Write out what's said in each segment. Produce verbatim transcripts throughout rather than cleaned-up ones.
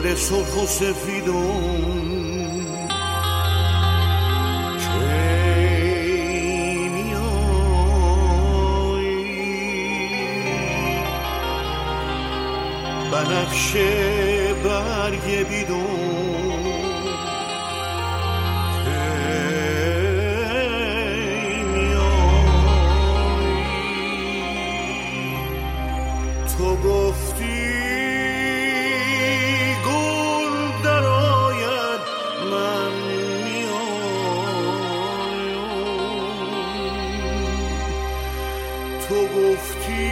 گل سرخ و سفیدم بنفشه برگ بیدون که میای تو گفتی گل درآید من میایم تو گفتی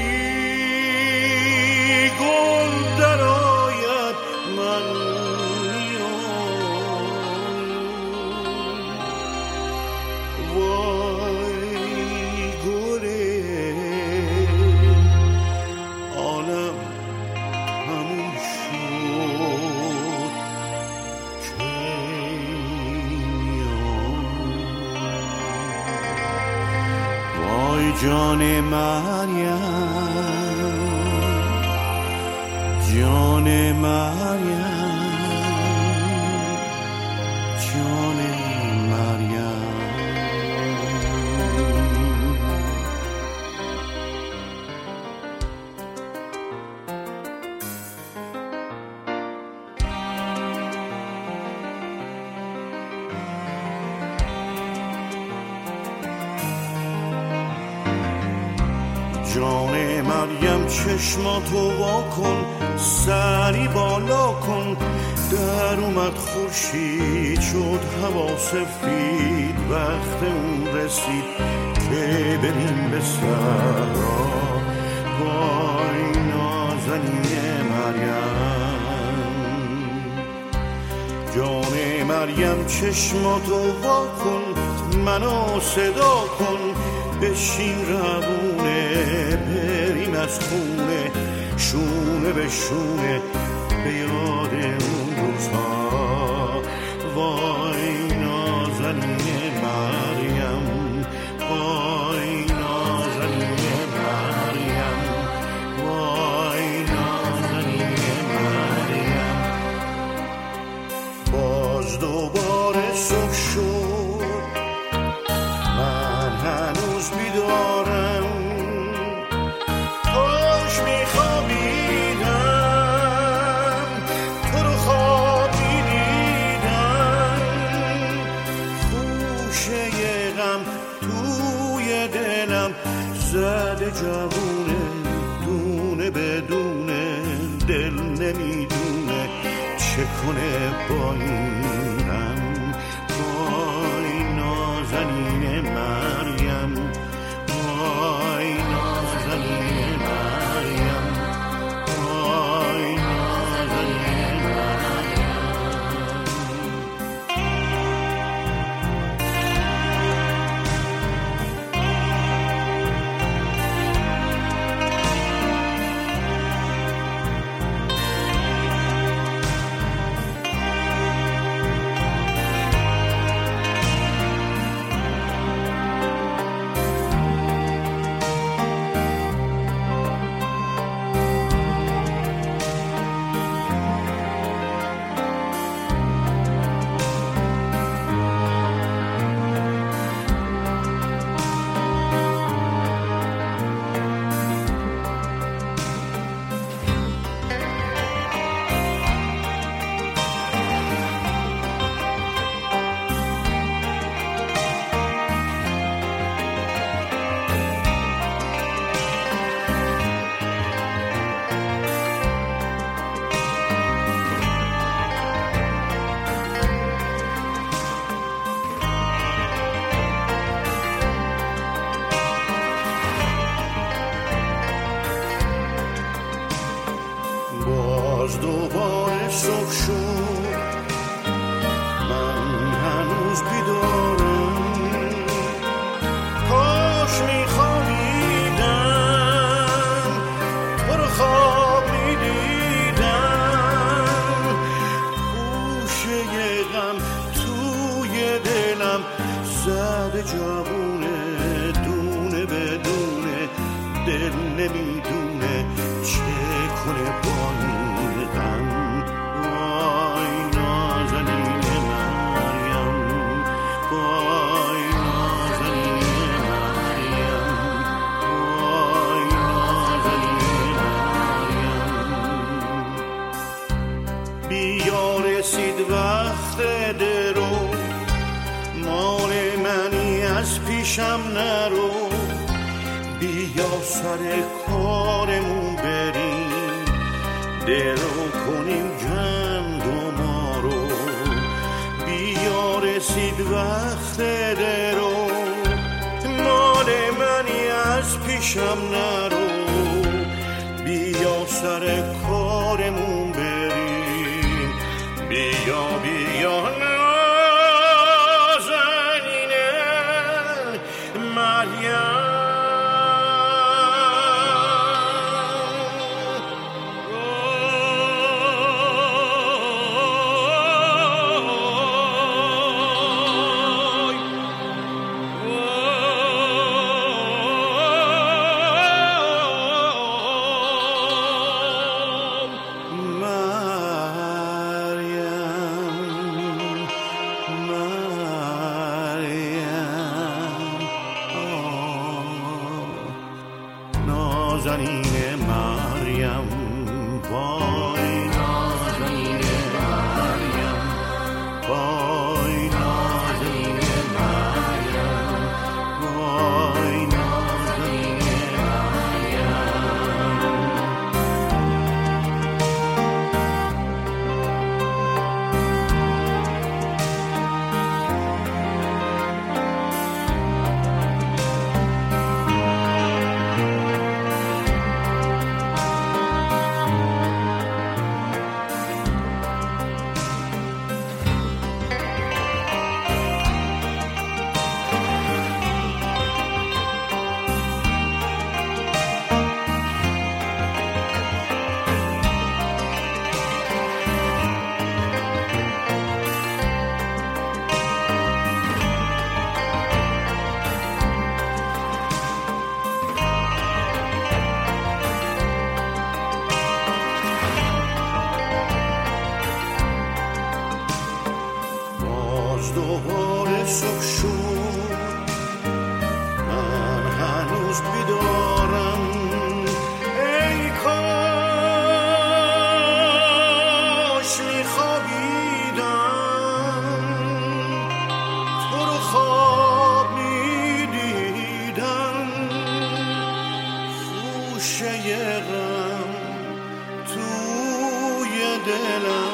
جان مریم جان مریم جان مریم جان مریم چشماتو وا کن سری بالا کن در اومد خورشید شد هوا سفید وقت اون رسید که بریم به صحرا وای نازنین مریم جان مریم چشماتو وا کن منو صدا کن بشین روونه بریم از خونه شونه به شونه به یاد اون روزها وای نازنین مریم وای نازنین مریم وای نازنین مریم باز دوباره صبح شد من هنوز بیدارم کاش میخوابیدم تو رو خواب میدیدم خوشه غم توی دلم زده جوونه دونه بدونه دل نمیدونه چه کنه با اینم وای نازنین مریم وای نازنین مریم وای نازنین مریم باز دوباره صبح شد من هنوز بیدارم کاش میخوابیدم تو رو خواب میدیدم خوشه غم توی دلم زده جوونه دونه بدونه دل نمیدونه چه کنه با این غم بیا رسید وقت درو، مال منی از پیشم نرو، بیا سر کارمون بریم، درو کنیم جند و ما رو. بیا رسید وقت درو، مال منی از پیشم نرو، بیا سر کارمون بریم، بیا بیا نازنینه مریم. نازنین مریم، وای نازنین مریم، وای نازنین مریم، وای نازنین دوباره صبح شد، من هنوز بیدارم، ای کاش میخوابیدم، تو رو خواب میدیدم، خوشه غم توی دلم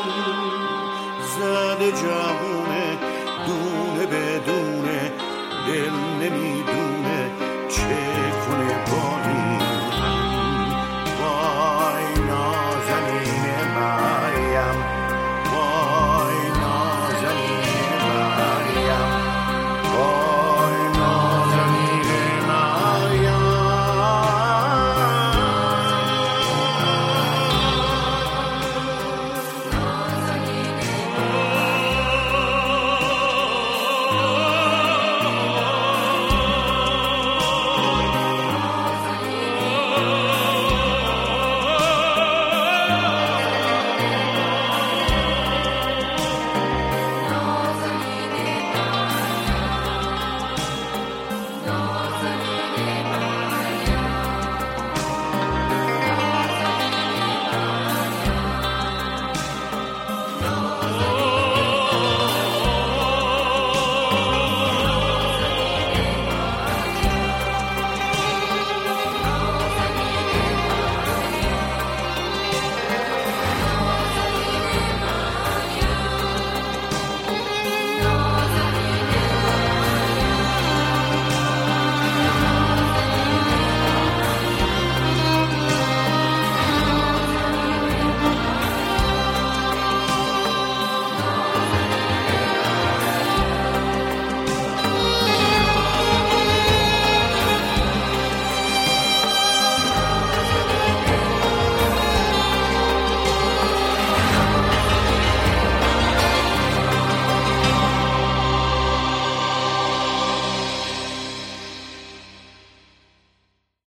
زده جوونه، دونه بدونه دل نمیدونه.